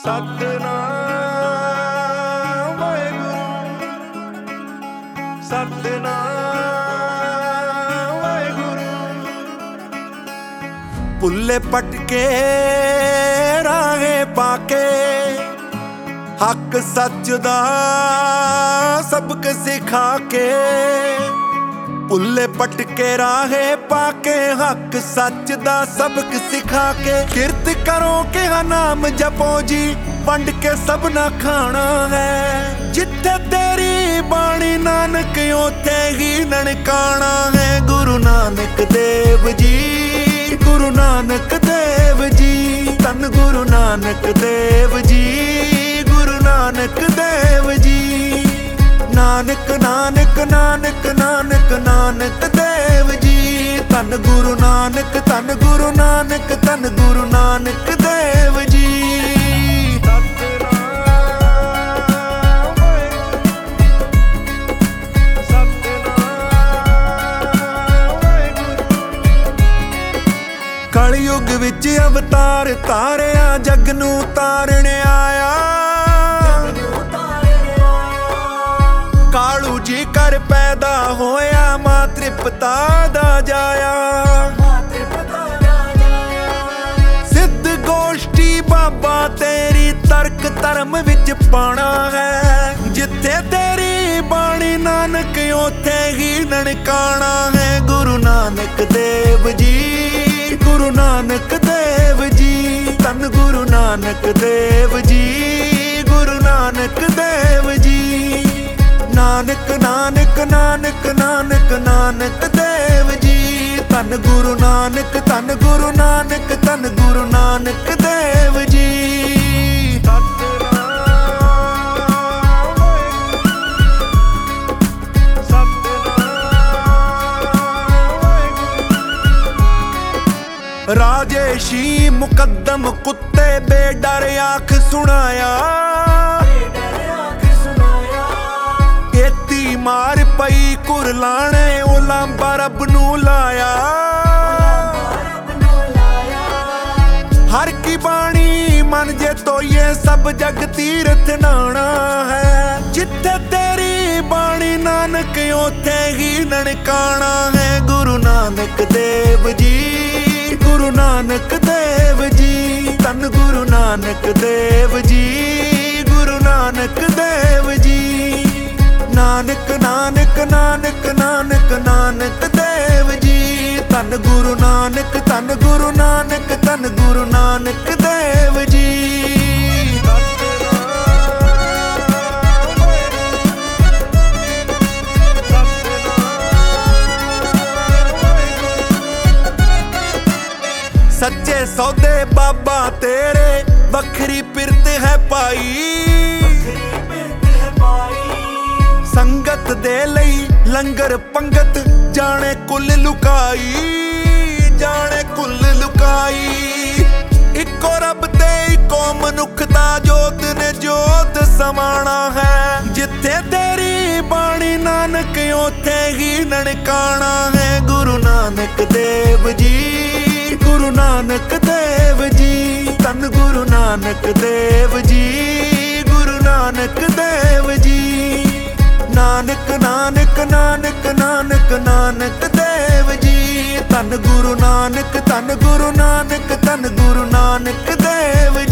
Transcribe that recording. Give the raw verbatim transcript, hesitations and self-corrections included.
ਸਤਿਨਾਮ ਵਾਹਿਗੁਰੂ, ਸਤਿਨਾਮ ਵਾਹਿਗੁਰੂ। ਭੁੱਲੇ ਪਟਕੇ ਰਾਹੇ ਪਾਕੇ ਹੱਕ ਸੱਚ ਦਾ ਸਬਕ ਸਿਖਾ ਕੇ। ਭੁੱਲੇ ਪਟਕੇ ਰਾਹੇ ਪਾਕੇ ਹੱਕ ਸੱਚ ਦਾ ਸਬਕ ਸਿਖਾ ਕੇ। ਕਿਰਤ ਕਰੋ ਕਿਹਾ ਨਾਮ ਜਪੋ ਜੀ, ਵੰਡ ਕੇ ਸਭ ਨਾ ਖਾਣਾ ਹੈ। ਜਿੱਥੇ ਤੇਰੀ ਬਾਣੀ ਨਾਨਕ ਉੱਥੇ ਹੀ ਨਨਕਾਣਾ ਹੈ। ਗੁਰੂ ਨਾਨਕ ਦੇਵ ਜੀ, ਗੁਰੂ ਨਾਨਕ ਦੇਵ ਜੀ, ਧੰਨ ਗੁਰੂ ਨਾਨਕ ਦੇਵ ਜੀ, ਗੁਰੂ ਨਾਨਕ ਦੇਵ ਜੀ। ਨਾਨਕ ਨਾਨਕ ਨਾਨਕ ਨਾਨਕ ਨਾਨਕ ਦੇਵ ਜੀ, ਧੰਨ ਗੁਰੂ ਨਾਨਕ, ਧੰਨ ਗੁਰੂ ਨਾਨਕ, ਧੰਨ ਗੁਰੂ ਨਾਨਕ ਦੇਵ ਜੀ। ਕਲਯੁਗ ਵਿੱਚ ਅਵਤਾਰ ਤਾਰਿਆ, ਜਗ ਨੂੰ ਤਾਰਨ ਆਇਆ। ਕਾਲੂ ਜੀ ਕਰ ਪੈਦਾ ਹੋਇਆ, ਮਾਂ ਤ੍ਰਿਪਤਾ ਦਾ ਜਾਇਆ। ਸਿੱਧ ਗੋਸ਼ਟੀ ਬਾਬਾ ਤੇਰੀ ਤਰਕ ਧਰਮ ਵਿੱਚ ਪਾਉਣਾ ਹੈ। ਜਿੱਥੇ ਤੇਰੀ ਬਾਣੀ ਨਾਨਕ ਉੱਥੇ ਹੀ ਨਨਕਾਣਾ ਹੈ। ਗੁਰੂ ਨਾਨਕ ਦੇਵ ਜੀ, ਗੁਰੂ ਨਾਨਕ ਦੇਵ ਜੀ, ਧੰਨ ਗੁਰੂ ਨਾਨਕ ਦੇਵ ਜੀ, ਗੁਰੂ ਨਾਨਕ ਦੇਵ ਜੀ। ਨਾਨਕ ਨਾਨਕ ਨਾਨਕ ਨਾਨਕ ਨਾਨਕ ਦੇਵ ਜੀ, ਧੰਨ ਗੁਰੂ ਨਾਨਕ, ਧੰਨ ਗੁਰੂ ਨਾਨਕ, ਧੰਨ ਗੁਰੂ ਨਾਨਕ ਦੇਵ ਜੀ। ਰਾਜੇਸ਼ੀ ਮੁਕੱਦਮ ਕੁੱਤੇ ਬੇਡਰ ਆਖ ਸੁਣਾਇਆ। ਏਤੀ ਮਾਰ ਪਈ ਕੁਰਲਾਣੇ, ਉਲਾਂਬਾ ਰੱਬ ਨੂੰ ਲਾਇਆ। ਹਰ ਕੀ ਬਾਣੀ ਮਨ ਜੇ ਤੋਈਏ, ਸਭ ਜਗ ਤੀਰਥ ਨਾਣਾ ਹੈ। ਜਿੱਥੇ ਤੇਰੀ ਬਾਣੀ ਨਾਨਕ ਉੱਥੇ ਹੀ ਨਨਕਾਣਾ ਹੈ। ਗੁਰੂ ਨਾਨਕ ਦੇਵ ਜੀ, ਗੁਰੂ ਨਾਨਕ ਦੇਵ ਜੀ, ਧੰਨ ਗੁਰੂ ਨਾਨਕ ਦੇਵ ਜੀ, ਗੁਰੂ ਨਾਨਕ ਦੇਵ ਜੀ। ਨਾਨਕ ਨਾਨਕ ਨਾਨਕ ਨਾਨਕ ਨਾਨਕ ਦੇਵ ਜੀ, ਧੰਨ ਗੁਰੂ ਨਾਨਕ, ਧੰਨ ਗੁਰੂ ਨਾਨਕ, ਧੰਨ ਗੁਰੂ ਨਾਨਕ ਦੇਵ ਜੀ। ਸੱਚੇ ਸੌਦੇ ਬਾਬਾ ਤੇਰੇ, ਵੱਖਰੀ ਪਿਰਤ ਹੈ ਪਾਈ। ਸੰਗਤ ਦੇ ਲਈ ਲੰਗਰ ਪੰਗਤ, ਜਾਣੇ ਕੁੱਲ ਲੁਕਾਈ, ਜਾਣੇ ਕੁੱਲ ਲੁਕਾਈ। ਇੱਕੋ ਰੱਬ ਤੇ ਇੱਕੋ ਮਨੁੱਖ ਦਾ ਜੋਤ ਨੇ ਜੋਤ ਸਮਾਣਾ ਹੈ। ਜਿੱਥੇ ਤੇਰੀ ਬਾਣੀ ਨਾਨਕ ਉੱਥੇ ਹੀ ਨਨਕਾਣਾ ਹੈ। ਗੁਰੂ ਨਾਨਕ ਦੇਵ ਜੀ, ਗੁਰੂ ਨਾਨਕ ਦੇਵ ਜੀ, ਧੰਨ ਗੁਰੂ ਨਾਨਕ ਦੇਵ ਜੀ, ਗੁਰੂ ਨਾਨਕ ਦੇਵ ਜੀ। ਨਾਨਕ ਨਾਨਕ ਨਾਨਕ ਨਾਨਕ ਨਾਨਕ ਦੇਵ ਜੀ, ਧੰਨ ਗੁਰੂ ਨਾਨਕ, ਧੰਨ ਗੁਰੂ ਨਾਨਕ, ਧੰਨ ਗੁਰੂ ਨਾਨਕ ਦੇਵ ਜੀ।